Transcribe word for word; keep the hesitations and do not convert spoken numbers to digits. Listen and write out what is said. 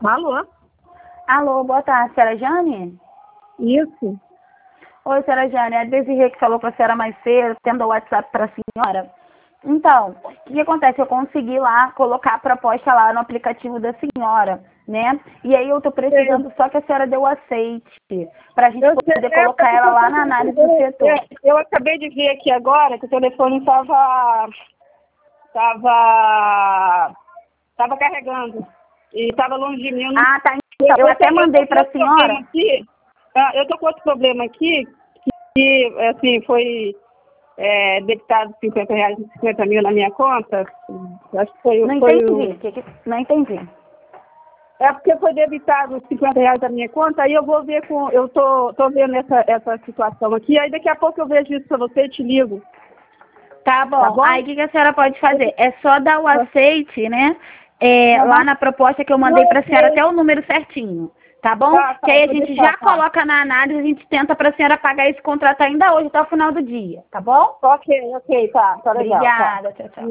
Alô? Alô, boa tarde, senhora Jane? Isso. Oi, senhora Jane, é a Desirê que falou com a senhora mais cedo, tendo o WhatsApp para a senhora. Então, o que, que acontece? Eu consegui lá colocar a proposta lá no aplicativo da senhora, né? E aí eu tô precisando só que a senhora dê o aceite, para a gente Eu, poder é, colocar ela lá na análise do setor. é, eu acabei de ver aqui agora que o telefone estava tava, tava carregando e estava longe de mim. Eu, não, Ah, tá. Então, eu, eu até mandei para a senhora. Aqui, eu tô com outro problema aqui, que assim, foi é, debitado cinquenta reais e cinquenta mil na minha conta. Acho que foi, Não foi entendi. o... Que que... Não entendi. É porque foi debitado os cinquenta reais da minha conta, aí eu vou ver com. Eu tô, tô vendo essa, essa situação aqui, aí daqui a pouco eu vejo isso pra você e te ligo. Tá bom. Tá bom? Aí o que, que a senhora pode fazer? É só dar o aceite, né? É, Uhum. lá na proposta que eu mandei para a senhora até o número certinho. Tá bom? Tá, tá, que aí a vou gente deixar, já tá. coloca na análise, a gente tenta para a senhora pagar esse contrato ainda hoje, até o final do dia. Tá bom? Ok, ok, tá, tá legal. Obrigada. Tá. Tchau, tchau.